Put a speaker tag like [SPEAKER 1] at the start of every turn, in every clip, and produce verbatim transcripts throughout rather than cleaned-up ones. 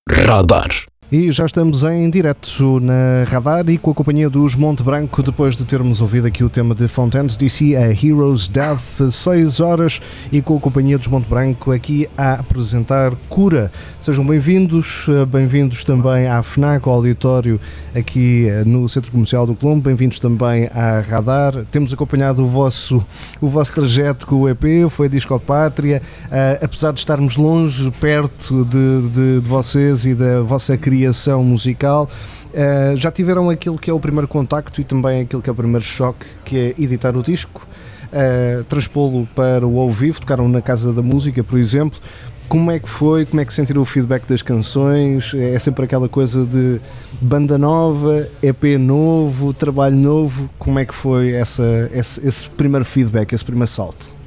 [SPEAKER 1] Radar.
[SPEAKER 2] E já estamos em direto na Radar e com a companhia dos Monte Branco, depois de termos ouvido aqui o tema de Fontaines D C, a Heroes Death, seis horas, e com a companhia dos Monte Branco aqui a apresentar Cura. Sejam bem-vindos, bem-vindos também à FNAC, ao auditório aqui no Centro Comercial do Colombo, bem-vindos também à Radar. Temos acompanhado o vosso, o vosso trajeto com o E P, foi Disco Pátria, uh, apesar de estarmos longe, perto de, de, de vocês e da vossa criação criação musical, uh, já tiveram aquilo que é o primeiro contacto e também aquilo que é o primeiro choque, que é editar o disco, uh, transpô-lo para o ao vivo, tocaram na Casa da Música, por exemplo. Como é que foi? Como é que sentiram o feedback das canções? É sempre aquela coisa de banda nova, E P novo, trabalho novo. Como é que foi essa, esse, esse primeiro feedback, esse primeiro salto?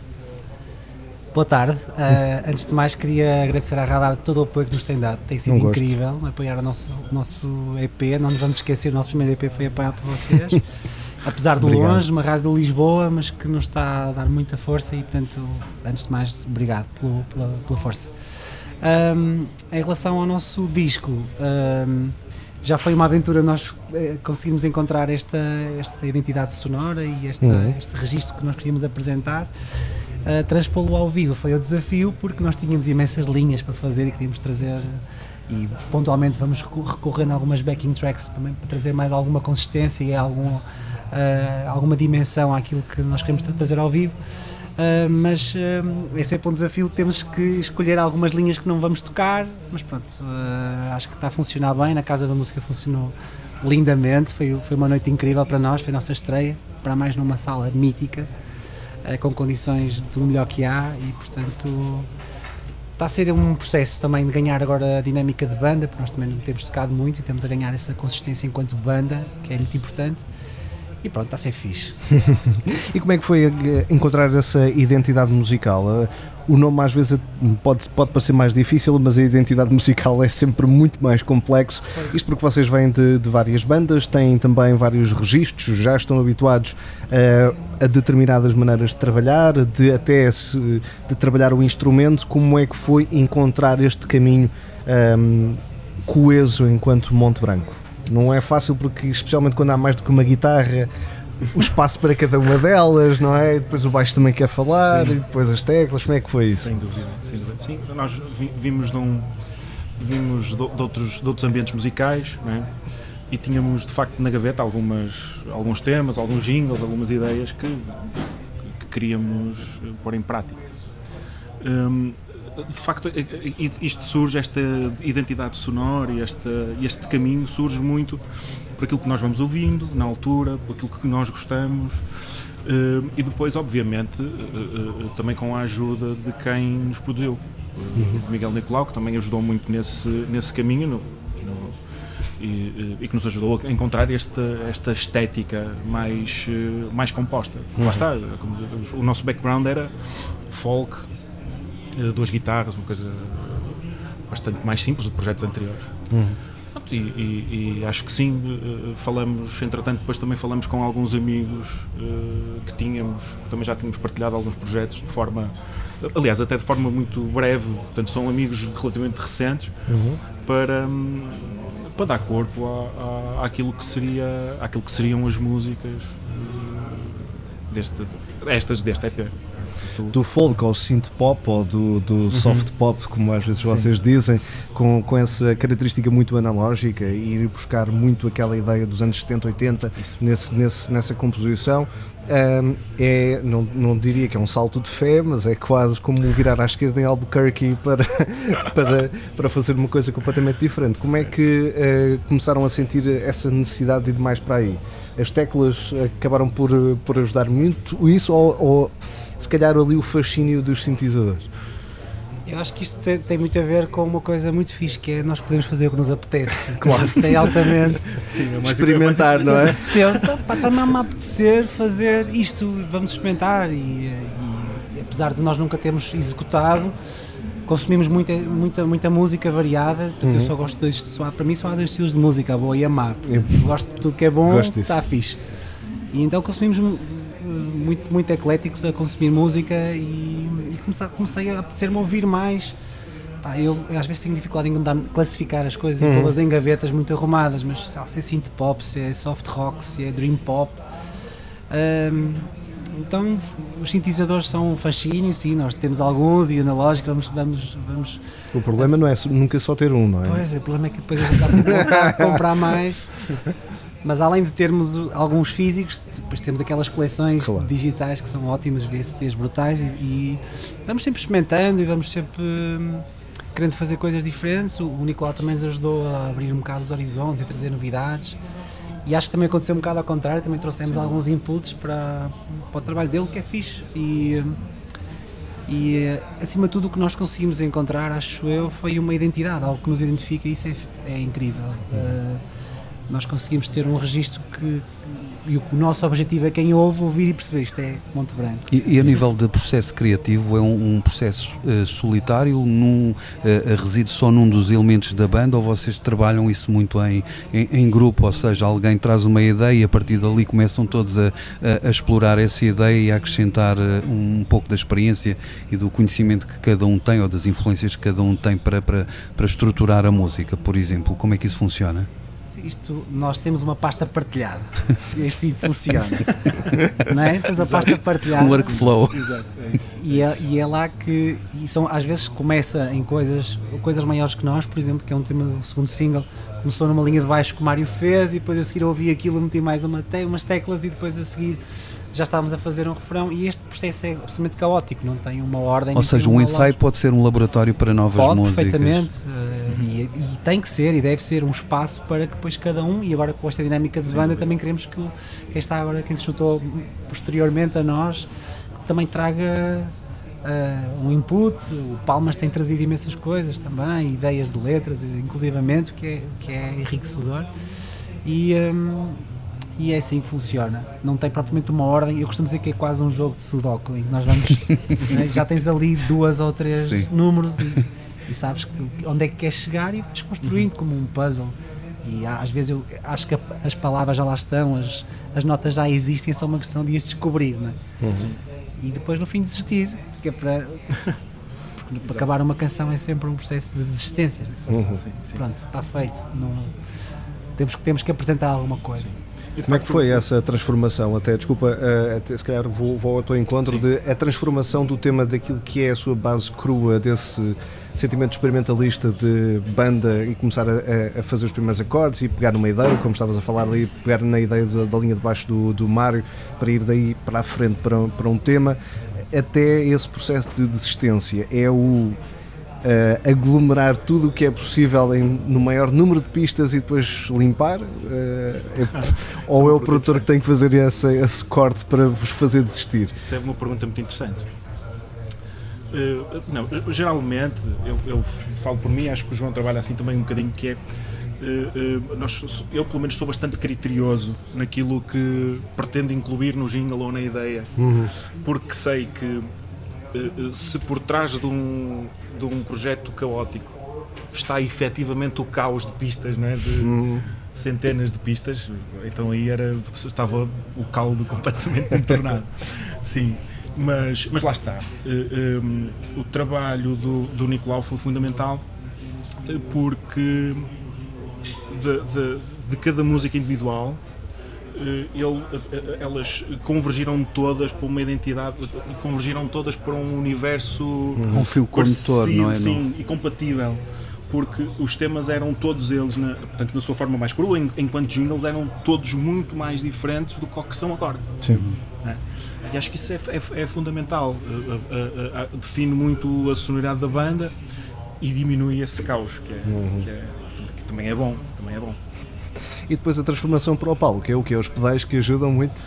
[SPEAKER 3] Boa tarde. Uh, antes de mais, queria agradecer à Radar todo o apoio que nos tem dado. Tem sido incrível apoiar o nosso, o nosso E P. Não nos vamos esquecer, o nosso primeiro E P foi apoiado por vocês. Apesar de obrigado. Longe, uma rádio de Lisboa, mas que nos está a dar muita força e, portanto, antes de mais, obrigado pelo, pela, pela força. Um, em relação ao nosso disco, um, já foi uma aventura nós eh, conseguimos encontrar esta, esta identidade sonora e esta, uhum. este registro que nós queríamos apresentar. Uh, transpô-lo ao vivo foi o desafio, porque nós tínhamos imensas linhas para fazer e queríamos trazer, e pontualmente vamos recorrendo a algumas backing tracks também para trazer mais alguma consistência e algum, uh, alguma dimensão àquilo que nós queremos tra- trazer ao vivo, uh, mas uh, é sempre um desafio, temos que escolher algumas linhas que não vamos tocar, mas pronto, uh, acho que está a funcionar bem. Na Casa da Música funcionou lindamente, foi, foi uma noite incrível para nós, foi a nossa estreia, para mais numa sala mítica, com condições do melhor que há, e portanto está a ser um processo também de ganhar agora a dinâmica de banda, porque nós também não temos tocado muito e temos a ganhar essa consistência enquanto banda, que é muito importante, e pronto, está a ser fixe.
[SPEAKER 2] E como é que foi encontrar essa identidade musical? O nome às vezes pode, pode parecer mais difícil, mas a identidade musical é sempre muito mais complexo. Isto porque vocês vêm de, de várias bandas, têm também vários registros, já estão habituados uh, a determinadas maneiras de trabalhar, de até se, de trabalhar o instrumento. Como é que foi encontrar este caminho um, coeso enquanto Monte Branco? Não é fácil, porque especialmente quando há mais do que uma guitarra, o espaço para cada uma delas, não é? E depois o baixo também quer falar, sim. E depois as teclas. Como é que foi isso?
[SPEAKER 4] Sem dúvida, sem dúvida. Sim, nós vimos de, um, vimos de, de, outros, de outros ambientes musicais, não é? E tínhamos de facto na gaveta algumas, alguns temas, alguns jingles, algumas ideias que, que queríamos pôr em prática. Um, de facto, isto surge, esta identidade sonora e este, este caminho surge muito por aquilo que nós vamos ouvindo na altura, por aquilo que nós gostamos, uh, e depois, obviamente, uh, uh, também com a ajuda de quem nos produziu, uh, Miguel Nicolau, que também ajudou muito nesse, nesse caminho no, no, e, e que nos ajudou a encontrar esta, esta estética mais, uh, mais composta. Uhum. Lá está, o nosso background era folk, duas guitarras, uma coisa bastante mais simples de projetos anteriores. Uhum. E, e, e acho que sim, falamos, entretanto depois também falamos com alguns amigos uh, que tínhamos, também já tínhamos partilhado alguns projetos de forma, aliás até de forma muito breve, portanto são amigos relativamente recentes, uhum. para, para dar corpo à, à, àquilo, que seria, àquilo que seriam as músicas uh, deste, estas deste E P.
[SPEAKER 2] Do folk ao synth pop ou do, do uhum. soft pop, como às vezes sim. vocês dizem, com, com essa característica muito analógica, e ir buscar muito aquela ideia dos anos setenta, oitenta nesse, nesse, nessa composição. Um, é, não, não diria que é um salto de fé, mas é quase como virar à esquerda em Albuquerque para, para, para fazer uma coisa completamente diferente. Como é que uh, começaram a sentir essa necessidade de ir mais para aí? As teclas acabaram por, por ajudar muito isso, ou, ou se calhar ali o fascínio dos sintetizadores?
[SPEAKER 3] Eu acho que isto tem, tem muito a ver com uma coisa muito fixe, que é nós podemos fazer o que nos apetece. Claro. Sem altamente
[SPEAKER 2] sim, é mais experimentar, não é?
[SPEAKER 3] Está-me a apetecer fazer isto, vamos experimentar. E, e, e apesar de nós nunca termos executado, consumimos muita, muita, muita música variada. Uhum. Eu só gosto de dois, só, para mim só há dois estilos de música, a boa e a má. Eu gosto de tudo que é bom, está fixe. E então consumimos muito, muito ecléticos a consumir música, e, e comecei, comecei a ser-me a ouvir mais Pá, eu, eu às vezes tenho dificuldade em andar, classificar as coisas uhum. e pô-las em gavetas muito arrumadas, mas sei lá, se é synth pop, se é soft rock, se é dream pop. Um, então os sintetizadores são um fascínio, sim, nós temos alguns e analógicos, vamos, vamos, vamos...
[SPEAKER 2] O problema não é nunca só ter um, não é?
[SPEAKER 3] Pois, o problema é que depois a gente está sempre a comprar mais. Mas além de termos alguns físicos, depois temos aquelas coleções claro. digitais que são ótimas, V C Ts brutais e, e vamos sempre experimentando e vamos sempre hum, querendo fazer coisas diferentes. O, o Nicolau também nos ajudou a abrir um bocado os horizontes e trazer novidades e acho que também aconteceu um bocado ao contrário, também trouxemos Sim. alguns inputs para, para o trabalho dele, que é fixe e, e acima de tudo o que nós conseguimos encontrar, acho eu, foi uma identidade, algo que nos identifica e isso é, é incrível. Uh, nós conseguimos ter um registro que e o nosso objetivo é quem ouve ouvir e perceber isto é Monte Branco.
[SPEAKER 1] E, e a nível de processo criativo é um, um processo uh, solitário, num, uh, reside só num dos elementos da banda ou vocês trabalham isso muito em, em, em grupo, ou seja, alguém traz uma ideia e a partir dali começam todos a, a, a explorar essa ideia e a acrescentar uh, um pouco da experiência e do conhecimento que cada um tem ou das influências que cada um tem para, para, para estruturar a música, por exemplo, como é que isso funciona?
[SPEAKER 3] Isto, nós temos uma pasta partilhada e assim funciona, não é? Temos a pasta partilhada,
[SPEAKER 1] um workflow.
[SPEAKER 3] Exato, é isso, e, é, e é lá que e são, às vezes começa em coisas, coisas maiores que nós, por exemplo, que é um tema do segundo single, começou numa linha de baixo que o Mário fez e depois a seguir eu ouvi aquilo, meti mais uma te, umas teclas e depois a seguir já estávamos a fazer um refrão e este processo é absolutamente caótico, não tem uma ordem.
[SPEAKER 1] Ou seja, um ensaio pode ser um laboratório para novas
[SPEAKER 3] pode,
[SPEAKER 1] músicas.
[SPEAKER 3] Perfeitamente, uh, e, e tem que ser e deve ser um espaço para que depois cada um, e agora com esta dinâmica de banda também queremos que o, quem está agora, quem se juntou posteriormente a nós, também traga uh, um input. O Palmas tem trazido imensas coisas também, ideias de letras, inclusivamente, que é, que é enriquecedor. E... Um, E é assim que funciona, não tem propriamente uma ordem, eu costumo dizer que é quase um jogo de sudoku, em que nós vamos, né, já tens ali duas ou três Sim. números e, e sabes que, onde é que queres chegar e vais construindo uhum. como um puzzle. E às vezes eu acho que as palavras já lá estão, as, as notas já existem, é só uma questão de as descobrir, né? uhum. E depois no fim desistir, porque é para... Para acabar uma canção é sempre um processo de desistência. Uhum. Sim, sim. Pronto, está feito, não, temos, temos que apresentar alguma coisa. Sim.
[SPEAKER 2] Como é que foi essa transformação? Até, desculpa, até, se calhar vou, vou ao teu encontro, Sim. de a transformação do tema daquilo que é a sua base crua, desse sentimento experimentalista de banda e começar a, a fazer os primeiros acordes e pegar numa ideia, como estavas a falar ali, pegar na ideia da, da linha de baixo do, do Mário, para ir daí para a frente para, para um tema, até esse processo de desistência. É o... Uh, aglomerar tudo o que é possível em, no maior número de pistas e depois limpar? Uh, é, ou é o produtor que tem que fazer esse, esse corte para vos fazer desistir?
[SPEAKER 4] Isso é uma pergunta muito interessante. Uh, não, geralmente, eu, eu falo por mim, acho que o João trabalha assim também um bocadinho, que é, uh, uh, nós, eu pelo menos sou bastante criterioso naquilo que pretendo incluir no jingle ou na ideia, uhum. porque sei que uh, se por trás de um de um projeto caótico está efetivamente o caos de pistas, não é? De uhum. centenas de pistas, então aí era, estava o caldo completamente entornado. Sim, mas, mas lá está. Uh, um, o trabalho do, do Nicolau foi fundamental porque de, de, de cada música individual Ele, elas convergiram todas para uma identidade, convergiram todas para um universo
[SPEAKER 1] um fio condutor, não é?
[SPEAKER 4] Sim, não? E compatível, porque os temas eram todos eles, na, portanto, na sua forma mais crua, enquanto jingles eram todos muito mais diferentes do que são agora.
[SPEAKER 2] Sim.
[SPEAKER 4] É? E acho que isso é, é, é fundamental, a, a, a, define muito a sonoridade da banda e diminui esse caos, que, é, uhum. que, é, que também é bom, também é bom.
[SPEAKER 2] E depois a transformação para o palco, que é o que? Os pedais que ajudam muito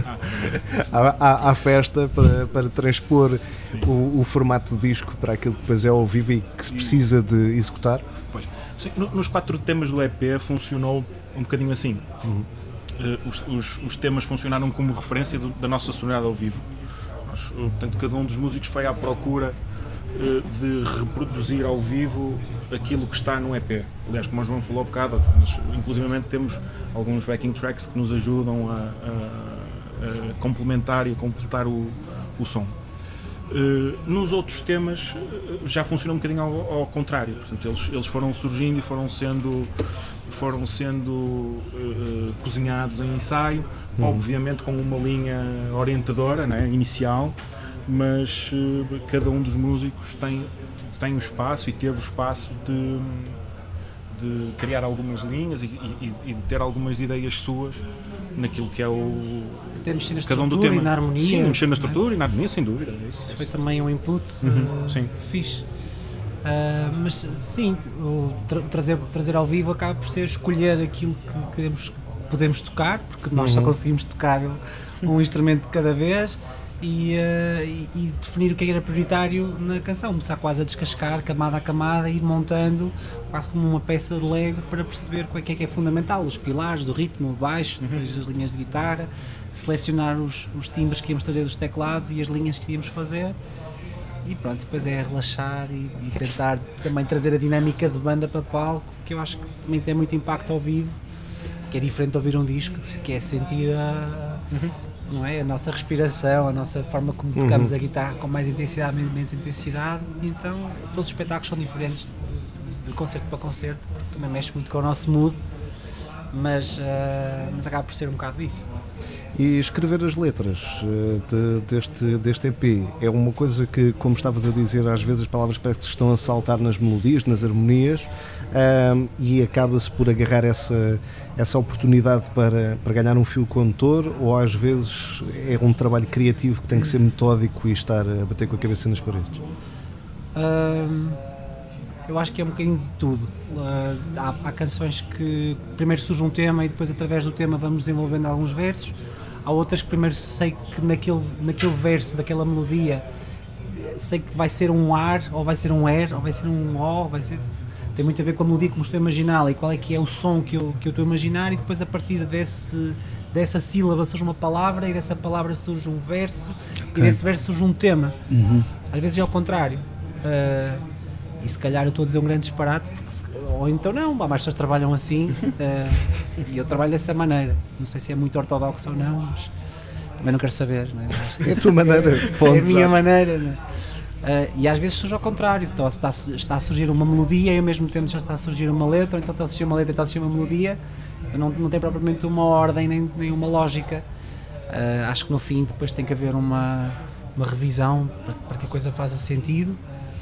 [SPEAKER 2] à, à, à festa para, para transpor o, o formato do disco para aquilo que depois é ao vivo e que se precisa de executar.
[SPEAKER 4] Pois. Sim, nos quatro temas do E P funcionou um bocadinho assim. Uhum. Uh, os, os, os temas funcionaram como referência do, da nossa sonoridade ao vivo. Nós, portanto, cada um dos músicos foi à procura uh, de reproduzir ao vivo aquilo que está no E P. Aliás, como o João falou há bocado, nós, inclusivamente temos alguns backing tracks que nos ajudam a, a, a complementar e a completar o, o som. Uh, nos outros temas uh, já funciona um bocadinho ao, ao contrário, portanto eles, eles foram surgindo e foram sendo, foram sendo uh, uh, cozinhados em ensaio, uhum. obviamente com uma linha orientadora, né, inicial, mas uh, cada um dos músicos tem, tem o espaço e teve o espaço de, de criar algumas linhas e, e, e de ter algumas ideias suas naquilo que é o
[SPEAKER 3] até mexer na
[SPEAKER 4] cada um do
[SPEAKER 3] estrutura
[SPEAKER 4] tema.
[SPEAKER 3] E na harmonia.
[SPEAKER 4] Sim, mexer na estrutura é? e na harmonia, sem dúvida.
[SPEAKER 3] Isso, isso foi também um input
[SPEAKER 4] uhum.
[SPEAKER 3] uh,
[SPEAKER 4] sim.
[SPEAKER 3] fixe. Uh, mas sim, o tra trazer, trazer ao vivo acaba por ser escolher aquilo que queremos, podemos tocar, porque nós uhum. só conseguimos tocar um, um instrumento de cada vez. E, uh, e, e definir o que era prioritário na canção, começar quase a descascar camada a camada e ir montando quase como uma peça de Lego para perceber o que é que é fundamental, os pilares, o ritmo, o baixo, depois uhum. as linhas de guitarra, selecionar os, os timbres que íamos trazer dos teclados e as linhas que íamos fazer e pronto, depois é relaxar e, e tentar também trazer a dinâmica de banda para palco, que eu acho que também tem muito impacto ao vivo, que é diferente de ouvir um disco, que é sentir a... Uhum. Não é? A nossa respiração, a nossa forma como tocamos uhum. a guitarra com mais intensidade, menos intensidade, então todos os espetáculos são diferentes de, de concerto para concerto, também mexe muito com o nosso mood, mas, uh, mas acaba por ser um bocado isso.
[SPEAKER 2] E escrever as letras uh, de, deste, deste E P é uma coisa que, como estavas a dizer, às vezes as palavras parece que estão a saltar nas melodias, nas harmonias, um, e acaba-se por agarrar essa, essa oportunidade para, para ganhar um fio condutor, ou às vezes é um trabalho criativo que tem que ser metódico e estar a bater com a cabeça nas paredes?
[SPEAKER 3] Um, eu acho que é um bocadinho de tudo. Uh, há, há canções que primeiro surge um tema e depois através do tema vamos desenvolvendo alguns versos. Há outras que primeiro sei que naquele, naquele verso, daquela melodia, sei que vai ser um ar, ou vai ser um R, ou vai ser um O, vai ser... Tem muito a ver com a melodia como estou a imaginá-la e qual é que é o som que eu, que eu estou a imaginar, e depois a partir desse, dessa sílaba surge uma palavra, e dessa palavra surge um verso, okay. e desse verso surge um tema.
[SPEAKER 1] Uhum.
[SPEAKER 3] Às vezes é ao contrário. Uh, e se calhar eu estou a dizer um grande disparate, porque se, ou então não, mais pessoas trabalham assim, uh, e eu trabalho dessa maneira. Não sei se é muito ortodoxo ou não, mas também não quero saber. Não é?
[SPEAKER 2] É a tua maneira, ponto.
[SPEAKER 3] É a minha maneira. Não é? Uh, e às vezes surge ao contrário, então, está, está a surgir uma melodia e ao mesmo tempo já está a surgir uma letra, ou então está a surgir uma letra e está a surgir uma melodia, então não, não tem propriamente uma ordem nem, nem uma lógica. Uh, acho que no fim depois tem que haver uma, uma revisão para, para que a coisa faça sentido,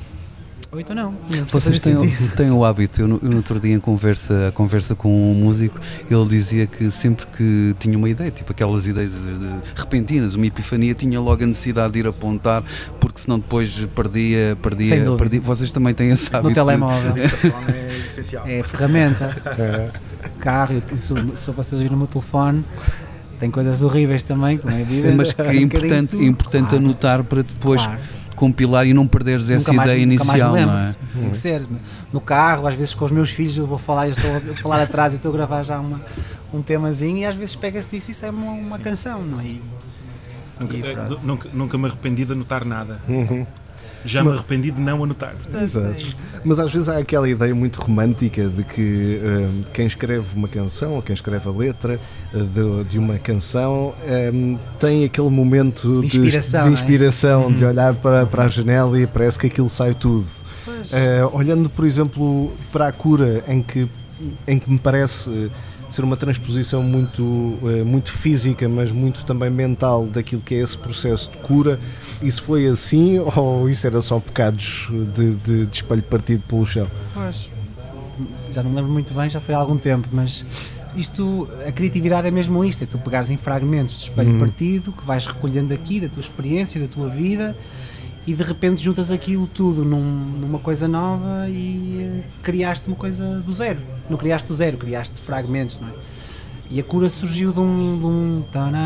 [SPEAKER 3] ou então não. não
[SPEAKER 1] Vocês têm, têm o hábito, eu no, eu no outro dia em conversa, conversa com um músico, ele dizia que sempre que tinha uma ideia, tipo aquelas ideias de, de, repentinas, uma epifania, tinha logo a necessidade de ir apontar, porque senão depois perdia, perdia, perdia. Vocês também têm esse hábito?
[SPEAKER 3] No telemóvel.
[SPEAKER 4] É essencial.
[SPEAKER 3] É a ferramenta. É. Carro, se, se vocês ouvirem o meu telefone, tem coisas horríveis também, como é evidente.
[SPEAKER 1] Mas que é importante, é importante claro. anotar para depois... Claro. compilar e não perderes essa
[SPEAKER 3] mais,
[SPEAKER 1] ideia inicial,
[SPEAKER 3] lembro,
[SPEAKER 1] não é?
[SPEAKER 3] Tem que ser. No carro, às vezes com os meus filhos eu vou falar, eu estou a falar atrás e estou a gravar já uma, um temazinho e às vezes pega-se disso e sai uma, uma canção, não é?
[SPEAKER 4] Nunca, e nunca, nunca me arrependi de anotar nada. Uhum. Já me arrependi de não anotar.
[SPEAKER 2] Exato. Mas às vezes há aquela ideia muito romântica de que um, quem escreve uma canção ou quem escreve a letra de, de uma canção um, tem aquele momento
[SPEAKER 3] de inspiração,
[SPEAKER 2] de, de, inspiração,
[SPEAKER 3] é?
[SPEAKER 2] de olhar para, para a janela e parece que aquilo sai tudo. Uh, olhando, por exemplo, para a Cura, em que, em que me parece... Uh, ser uma transposição muito, uh, muito física, mas muito também mental daquilo que é esse processo de cura. Isso foi assim ou isso era só pecados de, de, de espelho partido pelo chão?
[SPEAKER 3] Pois, já não me lembro muito bem, já foi há algum tempo, mas isto, a criatividade é mesmo isto, é tu pegares em fragmentos de espelho hum. partido que vais recolhendo aqui da tua experiência, da tua vida, e de repente juntas aquilo tudo num, numa coisa nova e uh, criaste uma coisa do zero. Não criaste do zero, criaste fragmentos, não é? E a Cura surgiu de um, de um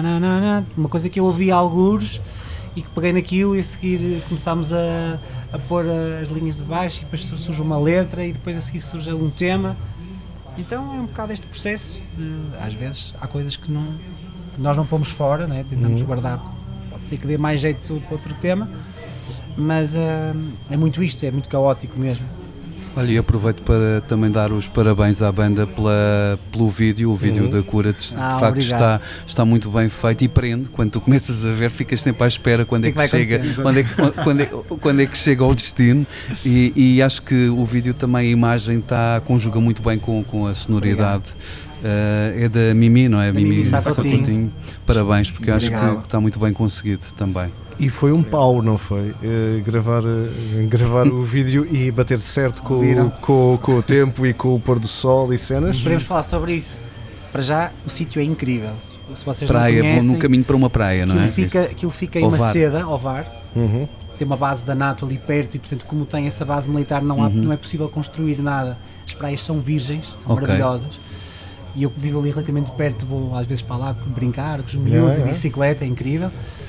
[SPEAKER 3] uma coisa que eu ouvi algures e que peguei naquilo e a seguir começámos a, a pôr as linhas de baixo e depois surge uma letra e depois a seguir surge um tema. Então é um bocado este processo de, às vezes há coisas que, não, que nós não pomos fora, né? Tentamos uhum. guardar, pode ser que dê mais jeito para outro tema. Mas uh, é muito isto, é muito caótico mesmo.
[SPEAKER 1] Olha, e aproveito para também dar os parabéns à banda pela, pelo vídeo, o vídeo uhum. da cura, de,
[SPEAKER 3] ah,
[SPEAKER 1] de facto está, está muito bem feito e prende, quando tu começas a ver ficas sempre à espera quando é que, que chega, quando é que, quando, é, quando é que chega ao destino e, e acho que o vídeo também, a imagem está, conjuga muito bem com, com a sonoridade. Uh, é da Mimi, não é?
[SPEAKER 3] Da Mimi
[SPEAKER 1] Sacotinho. Parabéns, porque acho que, que está muito bem conseguido também.
[SPEAKER 2] E foi um pau, não foi? Uh, gravar uh, gravar o vídeo e bater certo com, com, com o tempo e com o pôr do sol e cenas.
[SPEAKER 3] Podemos falar sobre isso. Para já, o sítio é incrível. Se vocês
[SPEAKER 1] praia,
[SPEAKER 3] não conhecem,
[SPEAKER 1] vão no caminho para uma praia, não
[SPEAKER 3] aquilo
[SPEAKER 1] é?
[SPEAKER 3] Fica, aquilo fica em
[SPEAKER 1] Ovar.
[SPEAKER 3] Maceda, Ovar.
[SPEAKER 2] Uhum.
[SPEAKER 3] Tem uma base da NATO ali perto e, portanto, como tem essa base militar, não, há, uhum. não é possível construir nada. As praias são virgens, são okay. maravilhosas. E eu vivo ali relativamente perto, vou às vezes para lá brincar com os miúdos, yeah, a bicicleta, é incrível.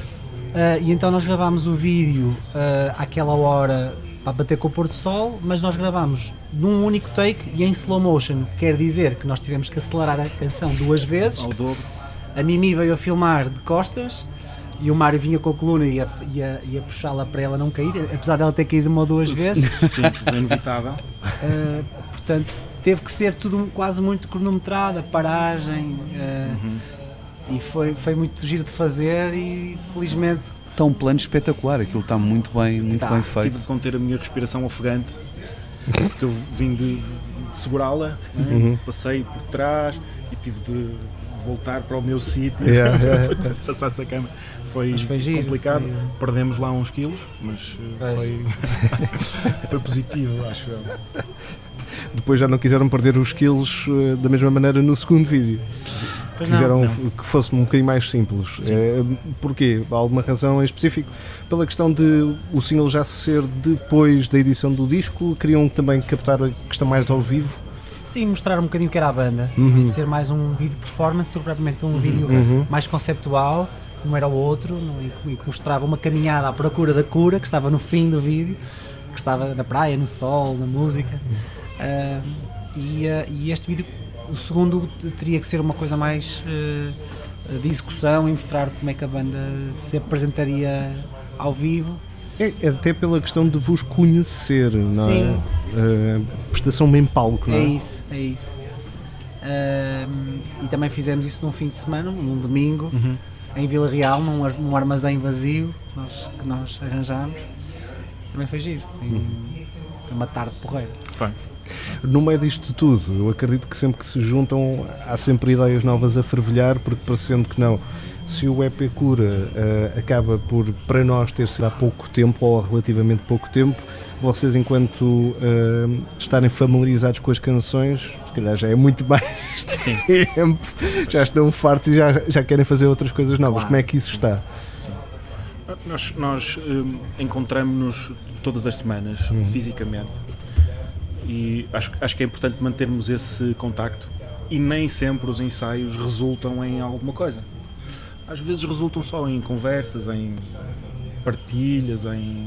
[SPEAKER 3] Uh, e então nós gravámos o vídeo uh, àquela hora para bater com o pôr do sol, mas nós gravámos num único take e em slow motion, quer dizer que nós tivemos que acelerar a canção duas vezes.
[SPEAKER 4] Ao dobro.
[SPEAKER 3] A Mimi veio a filmar de costas e o Mário vinha com a coluna e ia, ia, ia puxá-la para ela não cair, apesar dela ter caído uma ou duas vezes.
[SPEAKER 4] Sim, é inevitável.
[SPEAKER 3] Uh, portanto, teve que ser tudo quase muito cronometrado, a paragem. Uh, uhum. E foi, foi muito giro de fazer e felizmente...
[SPEAKER 1] Está um plano espetacular, aquilo está muito bem, muito
[SPEAKER 3] tá.
[SPEAKER 1] bem feito.
[SPEAKER 4] Tive de conter a minha respiração ofegante, porque eu vim de, de segurá-la, né? Uhum. Passei por trás e tive de voltar para o meu sítio,
[SPEAKER 2] yeah, yeah.
[SPEAKER 4] passar essa cama. Foi,
[SPEAKER 3] foi giro,
[SPEAKER 4] complicado,
[SPEAKER 3] foi...
[SPEAKER 4] perdemos lá uns quilos, mas foi, foi positivo, acho eu.
[SPEAKER 2] Depois já não quiseram perder os quilos uh, da mesma maneira no segundo vídeo. Pois quiseram não, não. que fosse um bocadinho mais simples. É, porquê? Há alguma razão em específico? Pela questão de o single já ser depois da edição do disco, queriam também captar a questão mais ao vivo?
[SPEAKER 3] Sim, mostrar um bocadinho o que era a banda,
[SPEAKER 2] uhum.
[SPEAKER 3] e ser mais um vídeo performance do que propriamente um vídeo
[SPEAKER 2] uhum.
[SPEAKER 3] mais conceptual, como era o outro, e que mostrava uma caminhada à procura da cura, que estava no fim do vídeo, que estava na praia, no sol, na música. Uh, e, uh, e este vídeo, o segundo, teria que ser uma coisa mais uh, de execução e mostrar como é que a banda se apresentaria ao vivo.
[SPEAKER 2] É, é até pela questão de vos conhecer, não
[SPEAKER 3] Sim.
[SPEAKER 2] é? Uh, prestação bem palco, não é?
[SPEAKER 3] É isso, é isso. Uh, e também fizemos isso num fim de semana, num domingo,
[SPEAKER 4] uhum.
[SPEAKER 3] em Vila Real, num, num armazém vazio nós, que nós arranjámos. Também foi giro. Foi uhum. uma tarde porreira.
[SPEAKER 4] Foi.
[SPEAKER 2] No meio disto tudo, eu acredito que sempre que se juntam há sempre ideias novas a fervilhar, porque parecendo que não, se o E P Cura uh, acaba por, para nós, ter sido há pouco tempo, ou relativamente pouco tempo, vocês enquanto uh, estarem familiarizados com as canções, se calhar já é muito mais
[SPEAKER 4] Sim.
[SPEAKER 2] tempo, já estão fartos e já, já querem fazer outras coisas novas.
[SPEAKER 3] Claro.
[SPEAKER 2] Como é que isso está?
[SPEAKER 4] Sim. Nós, nós um, encontramos-nos todas as semanas, uhum. fisicamente. E acho, acho que é importante mantermos esse contacto e nem sempre os ensaios resultam em alguma coisa. Às vezes resultam só em conversas, em partilhas, em,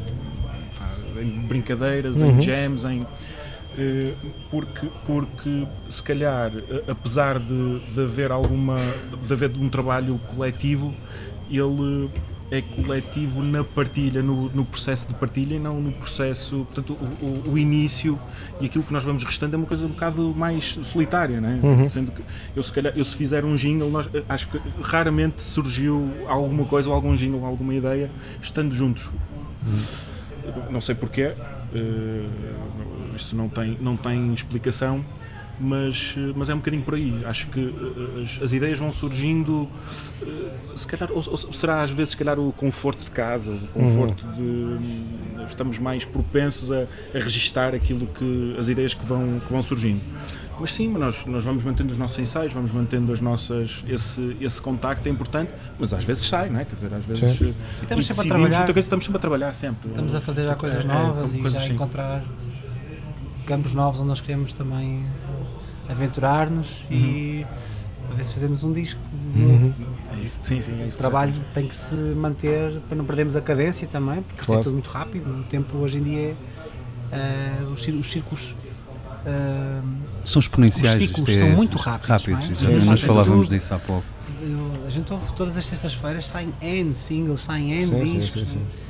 [SPEAKER 4] em brincadeiras, uhum. em jams, em, porque, porque se calhar, apesar de, de haver alguma, de haver um trabalho coletivo, ele é coletivo na partilha, no, no processo de partilha e não no processo, portanto o, o, o início e aquilo que nós vamos restando é uma coisa um bocado mais solitária, não é?
[SPEAKER 2] Uhum.
[SPEAKER 4] Sendo que eu se calhar, eu se fizer um jingle, nós, acho que raramente surgiu alguma coisa ou algum jingle, alguma ideia, estando juntos. Uhum. Não sei porquê, uh, isso não tem, não tem explicação, mas, mas é um bocadinho por aí. Acho que as, as ideias vão surgindo, se calhar, ou, ou será às vezes se calhar o conforto de casa, o conforto uhum. de estamos mais propensos a, a registar aquilo que as ideias que vão, que vão surgindo. Mas sim, nós, nós vamos mantendo os nossos ensaios, vamos mantendo as nossas, esse, esse contacto é importante, mas às vezes sai, não é? Quer dizer, às vezes
[SPEAKER 3] sim. E estamos sempre a trabalhar,
[SPEAKER 4] muita coisa, estamos sempre a trabalhar sempre.
[SPEAKER 3] Estamos a fazer já coisas novas é, é, e já assim. encontrar campos novos onde nós queremos também aventurar-nos uhum. e para ver se fazemos um disco.
[SPEAKER 2] Uhum.
[SPEAKER 4] É isso, sim, sim, é isso.
[SPEAKER 3] O trabalho tem que se manter para não perdermos a cadência também, porque claro. Isto é tudo muito rápido. O tempo hoje em dia é, uh, os, os círculos uh,
[SPEAKER 1] são exponenciais.
[SPEAKER 3] Os ciclos
[SPEAKER 1] é,
[SPEAKER 3] são muito rápidos.
[SPEAKER 1] rápidos
[SPEAKER 3] é?
[SPEAKER 1] Exatamente, nós falávamos tudo, disso há pouco.
[SPEAKER 3] Eu, a gente ouve todas as sextas-feiras, saem N singles, saem N
[SPEAKER 2] sim,
[SPEAKER 3] discos.
[SPEAKER 2] Sim, sim, sim.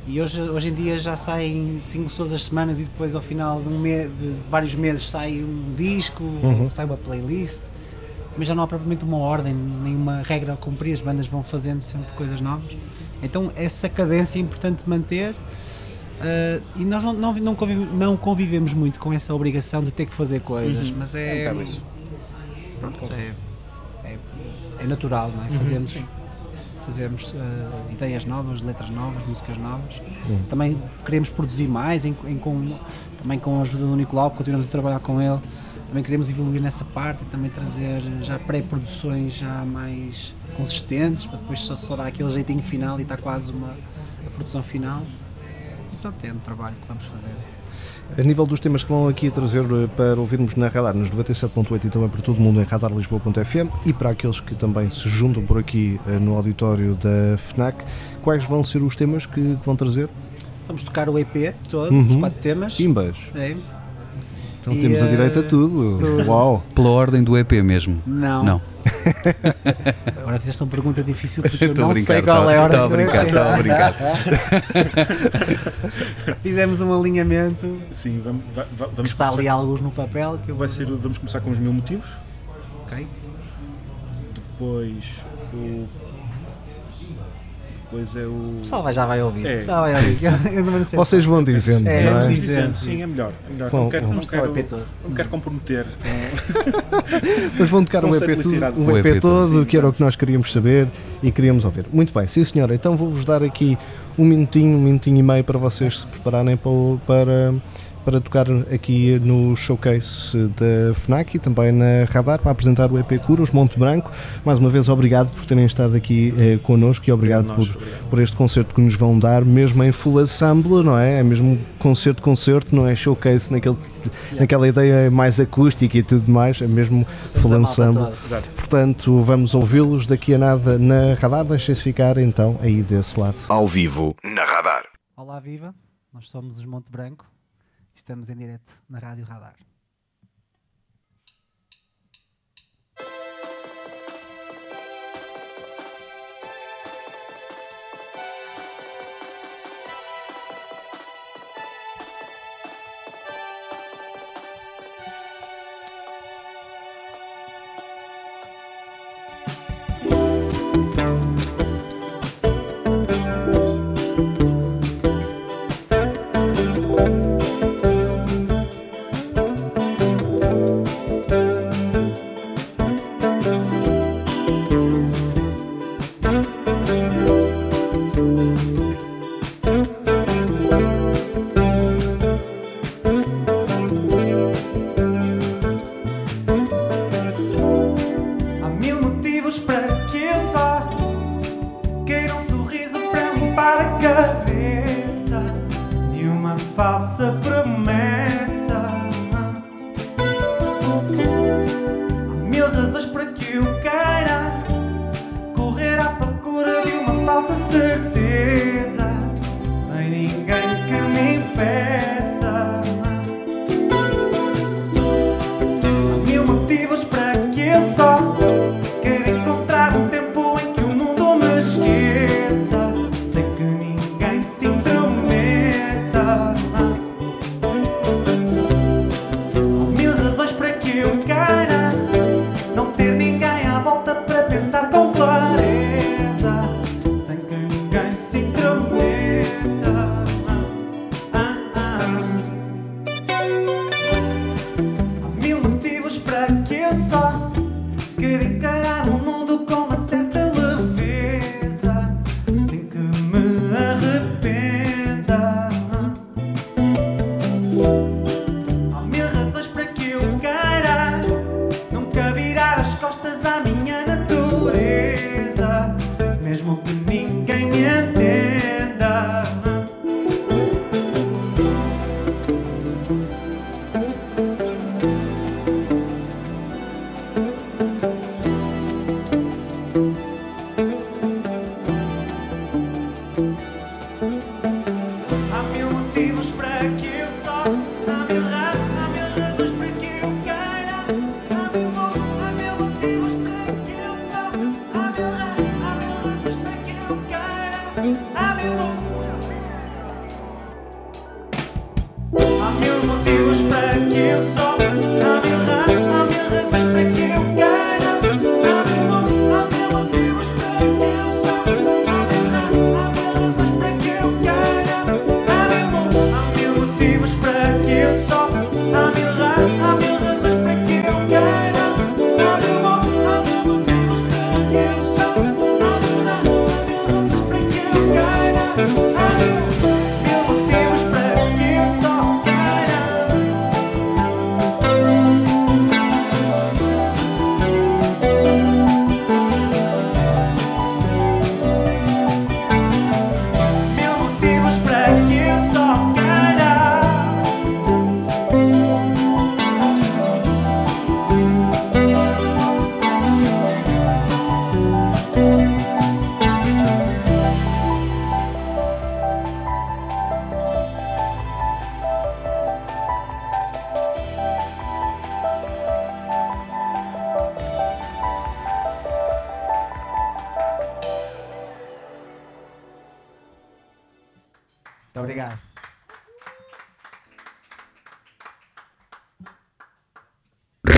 [SPEAKER 3] E hoje, hoje em dia já saem singles todas as semanas e depois ao final de, um me de vários meses sai um disco, uhum. sai uma playlist, mas já não há propriamente uma ordem, nenhuma regra a cumprir, as bandas vão fazendo sempre coisas novas, então essa cadência é importante manter uh, e nós não, não, não, convive, não convivemos muito com essa obrigação de ter que fazer coisas, uhum. mas é, é, pronto, é, é, é natural, não é? Uhum. Fazemos fazemos uh, ideias novas, letras novas, músicas novas. Uhum. Também queremos produzir mais, em, em, com, também com a ajuda do Nicolau, continuamos a trabalhar com ele, também queremos evoluir nessa parte e também trazer já pré-produções já mais consistentes, para depois só, só dar aquele jeitinho final e está quase uma a produção final. E pronto, é um trabalho que vamos fazer.
[SPEAKER 2] A nível dos temas que vão aqui trazer para ouvirmos na Radar, nos noventa e sete ponto oito e também para todo mundo em radar lisboa ponto f m e para aqueles que também se juntam por aqui no auditório da FNAC, quais vão ser os temas que, que vão trazer?
[SPEAKER 3] Vamos tocar o E P todo,
[SPEAKER 2] uhum.
[SPEAKER 3] os quatro temas.
[SPEAKER 2] Pimbas.
[SPEAKER 3] É.
[SPEAKER 2] Então e, temos a direita a tudo. tudo. Uau!
[SPEAKER 1] Pela ordem do E P mesmo?
[SPEAKER 3] Não.
[SPEAKER 1] Não.
[SPEAKER 3] Agora fizeste uma pergunta difícil porque eu
[SPEAKER 1] não
[SPEAKER 3] brincar, sei qual é a ordem.
[SPEAKER 1] Estou a brincar, estou a brincar.
[SPEAKER 3] Fizemos um alinhamento.
[SPEAKER 4] Sim, vamos, va, va, vamos
[SPEAKER 3] que está ali alguns no papel. Que eu
[SPEAKER 4] vai ser, vamos começar com os mil motivos.
[SPEAKER 3] Ok.
[SPEAKER 4] Depois o. Depois é o.
[SPEAKER 3] O pessoal vai, já vai ouvir.
[SPEAKER 4] É.
[SPEAKER 3] Já vai ouvir. Eu não sei.
[SPEAKER 2] Vocês vão dizendo.
[SPEAKER 3] É,
[SPEAKER 2] não é?
[SPEAKER 3] vamos dizendo.
[SPEAKER 4] Sim, é melhor. É melhor.
[SPEAKER 2] Bom,
[SPEAKER 4] não quero,
[SPEAKER 2] bom.
[SPEAKER 4] não quero,
[SPEAKER 3] quero,
[SPEAKER 4] não quero comprometer.
[SPEAKER 2] Mas vão tocar um E P, tudo, um E P todo, sim, que era o que nós queríamos saber e queríamos ouvir. Muito bem, sim senhora, então vou-vos dar aqui um minutinho, um minutinho e meio para vocês se prepararem para, para, para tocar aqui no showcase da FNAC e também na Radar para apresentar o E P Curos, Monte Branco. Mais uma vez, obrigado por terem estado aqui eh, connosco e obrigado, obrigado por, obrigado. por este concerto que nos vão dar, mesmo em full ensemble, não é? É mesmo concerto-concerto, não é showcase naquele, yeah. naquela ideia mais acústica e tudo mais, é mesmo full ensemble. Portanto, vamos ouvi-los daqui a nada na Radar, deixem-se ficar então aí desse lado.
[SPEAKER 5] Ao vivo, na Radar.
[SPEAKER 3] Olá, viva, nós somos os Monte Branco. Estamos em direto na Rádio Radar.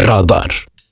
[SPEAKER 6] Radar.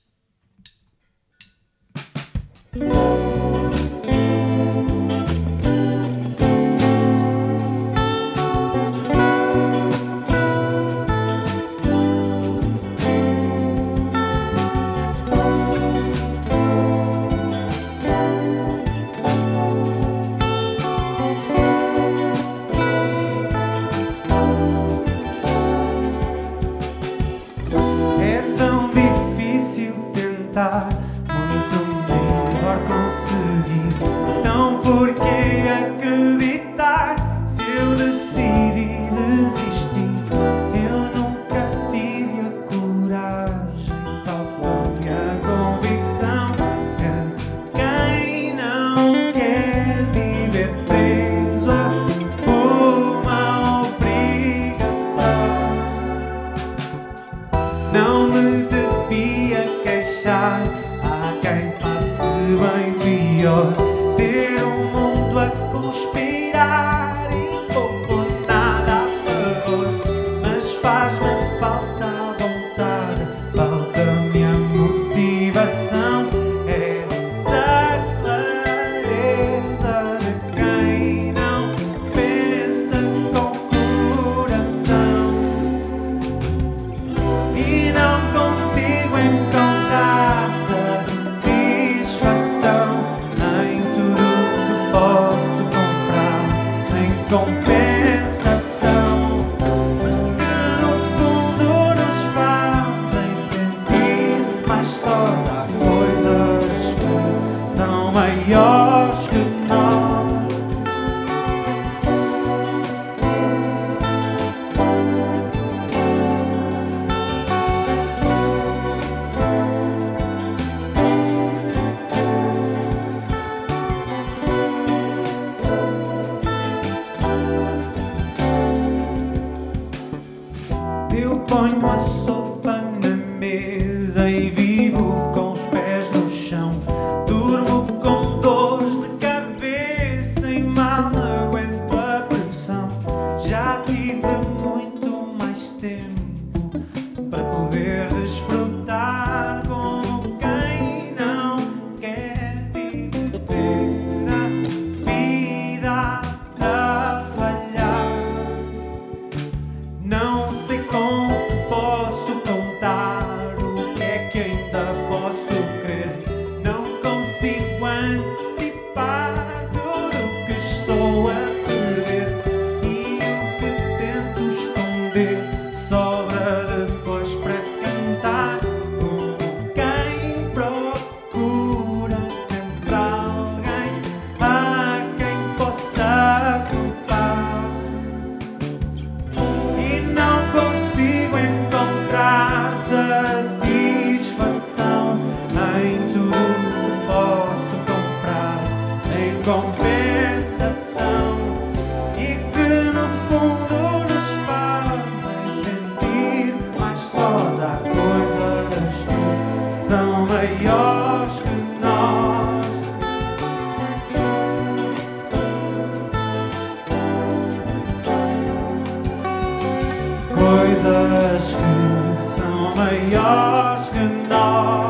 [SPEAKER 7] Coisas que são maiores que nós.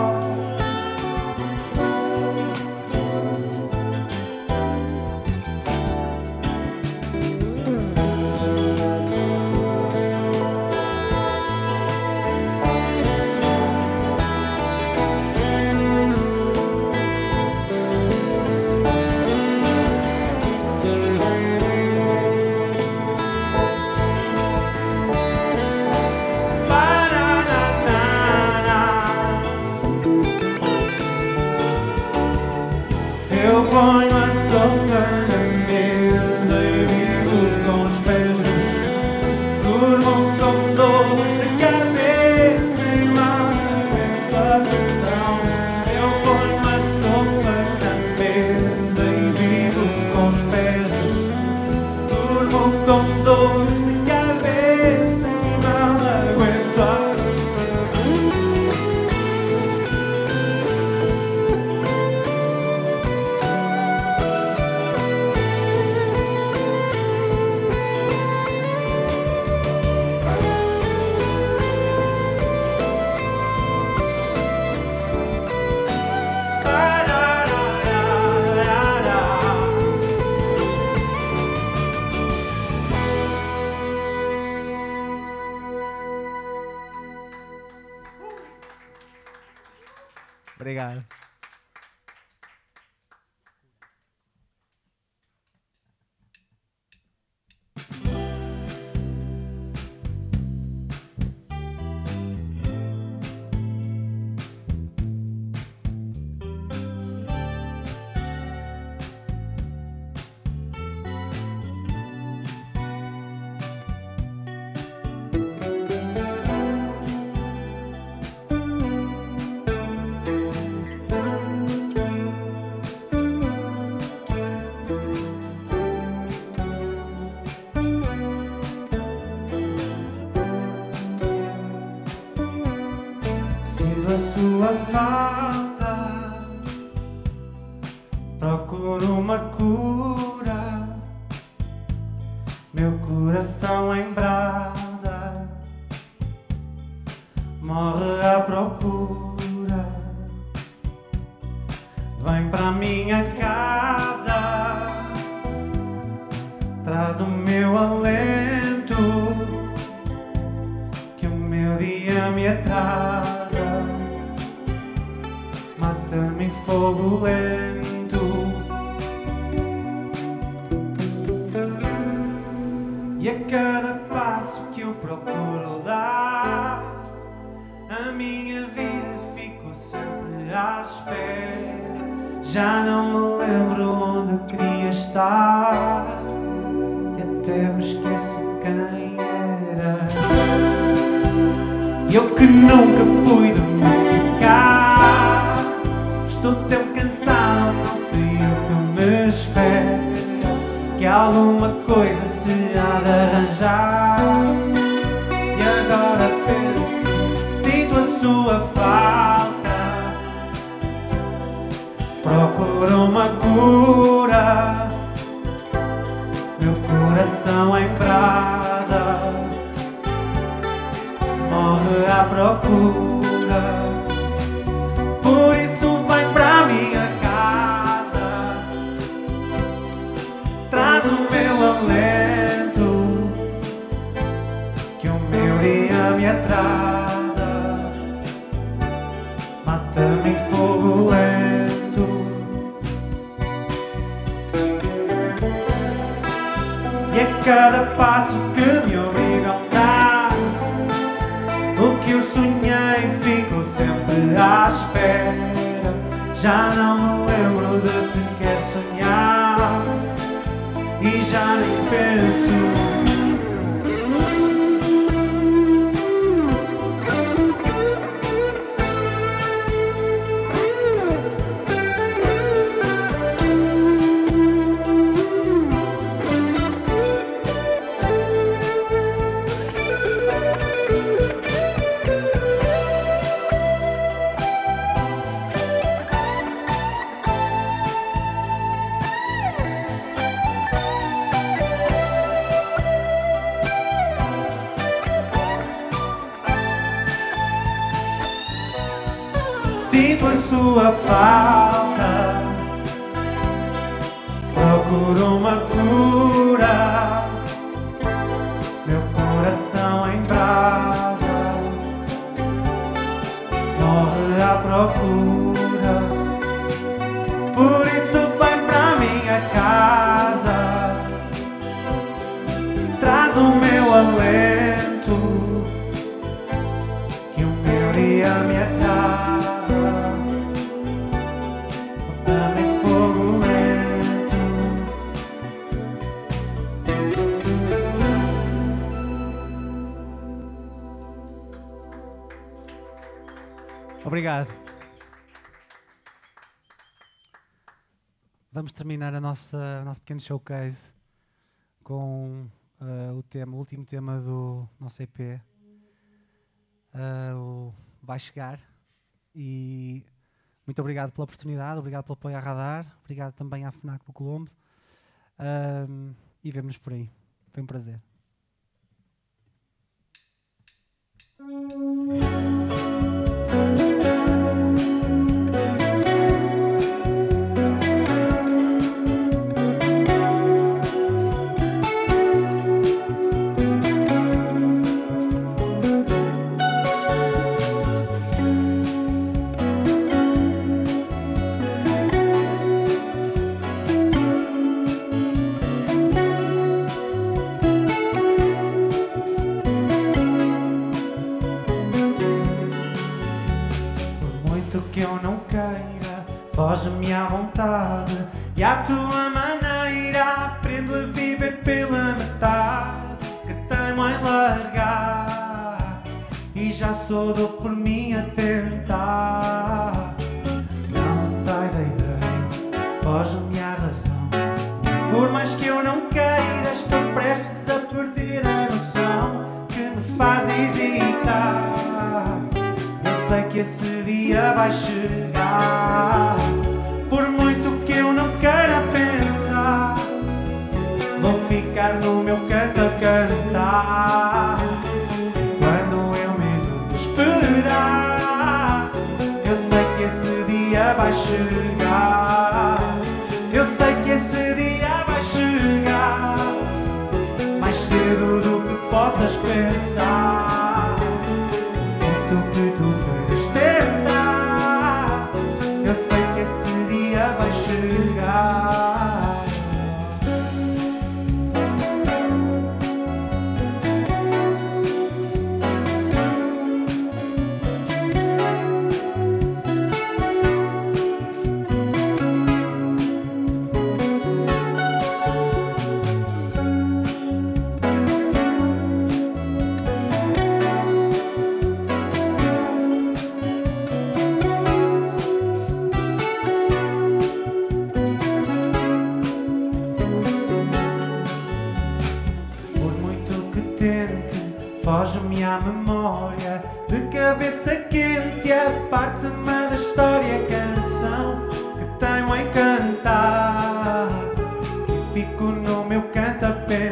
[SPEAKER 3] Obrigado.
[SPEAKER 7] A sua falta, procuro uma cura, meu coração em brasa, morre à procura, vem para minha casa, traz o meu alento, que o meu dia me atrasa. Mata-me em fogo lento e a cada passo que eu procuro dar, a minha vida fico sempre à espera. Já não me lembro onde queria estar e até me esqueço quem era. Eu que nunca fui de me ficar, estou tão cansado, não sei o que me espera, que alguma coisa se há de arranjar. E agora penso, sinto a sua falta, procuro uma cura, meu coração em brasa, morre à procura. Por isso vem para minha casa, traz o meu alento, que o meu dia me atrasa, mata-me em fogo lento. E a cada passo que me obrigam a dar, o que eu sonhei ficou sempre à espera. Já não me lembro de sequer sonhar e já nem penso. Sinto a sua falta, procuro uma cura, meu coração em brasa, morre à procura. Por isso vem para minha casa, traz o meu alento, que o meu dia me atrasa.
[SPEAKER 3] Obrigado. Vamos terminar a nossa, o nosso pequeno showcase com uh, o tema, o último tema do nosso E P, uh, o Vai Chegar. E muito obrigado pela oportunidade, obrigado pelo apoio à Radar, obrigado também à FNAC do Colombo, uh, e vemo-nos por aí. Foi um prazer.
[SPEAKER 7] muito que eu não queira, foge-me à vontade e à tua maneira aprendo a viver pela metade que teimo em largar e já sou dor por mim a tentar. Não me sai da ideia, foge-me à razão, por mais que eu não queira estou prestes a perder a noção que me faz hesitar. Eu sei que esse dia vai chegar, por muito que eu não queira pensar, vou ficar no meu canto a cantar. Quando eu menos esperar, eu sei que esse dia vai chegar. Eu sei que esse dia vai chegar, mais cedo do que possas pensar. Muito que tu queiras tentar, eu sei que esse dia vai chegar. Foge-me à memória, de cabeça quente, a parte-me da história, canção que tenho em cantar. E fico no meu canto a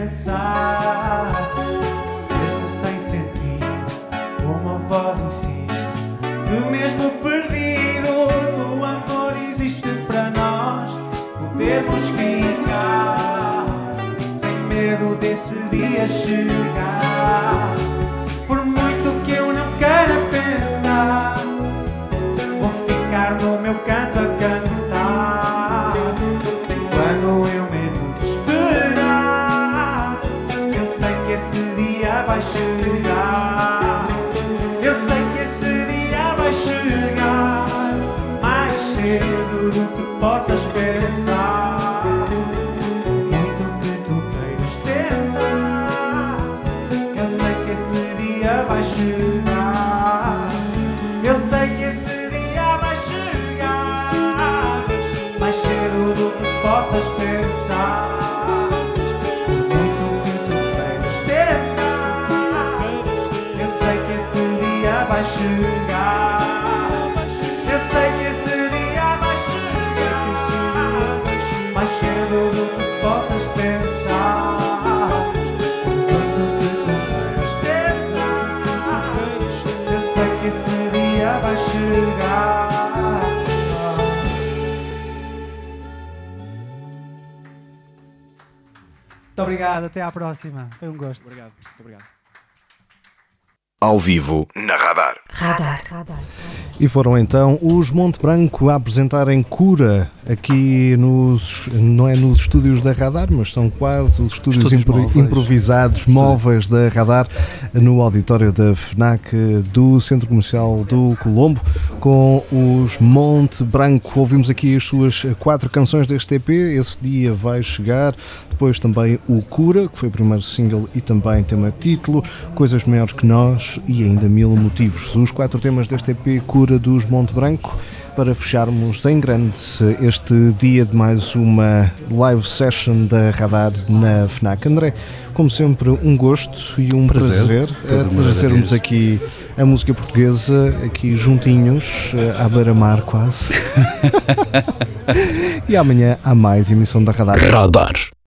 [SPEAKER 7] pensar, mesmo sem sentido, uma voz insiste que mesmo perdido o amor existe para nós podermos ficar, sem medo desse dia chegar. Por muito que eu não queira pensar, vou ficar no meu canto a cantar. Quando eu menos esperar, eu sei que esse dia vai chegar. Eu sei que esse dia vai chegar, mais cedo do que possas pensar. Muito que tu queiras tentar, eu sei que esse dia vai chegar. Eu sei que esse dia vai chegar, mais cedo do que possas pensar. Muito que tu queiras tentar, eu sei que esse dia vai chegar. Eu sei que esse dia vai chegar, mais cedo do que possas pensar. Vai chegar.
[SPEAKER 3] Muito obrigado, até à próxima. Foi um gosto.
[SPEAKER 4] Obrigado, obrigado.
[SPEAKER 5] Ao vivo, na Radar.
[SPEAKER 6] Radar. Radar.
[SPEAKER 2] E foram então os Monte Branco a apresentarem Cura aqui nos, não é nos estúdios da Radar, mas são quase os estúdios,
[SPEAKER 1] Estúdios
[SPEAKER 2] impro-
[SPEAKER 1] móveis.
[SPEAKER 2] improvisados, móveis da Radar, no auditório da FNAC do Centro Comercial do Colombo, com os Monte Branco. Ouvimos aqui as suas quatro canções deste E P, Esse Dia Vai Chegar, depois também o Cura, que foi o primeiro single e também tema título, Coisas Maiores que Nós e ainda Mil Motivos. Os quatro temas deste E P Cura dos Monte Branco, para fecharmos em grande este dia de mais uma live session da Radar na FNAC. André, como sempre, um gosto e um prazer, prazer a trazermos aqui a música portuguesa, aqui juntinhos, à beira-mar quase. E amanhã há mais emissão da Radar.
[SPEAKER 5] Radar.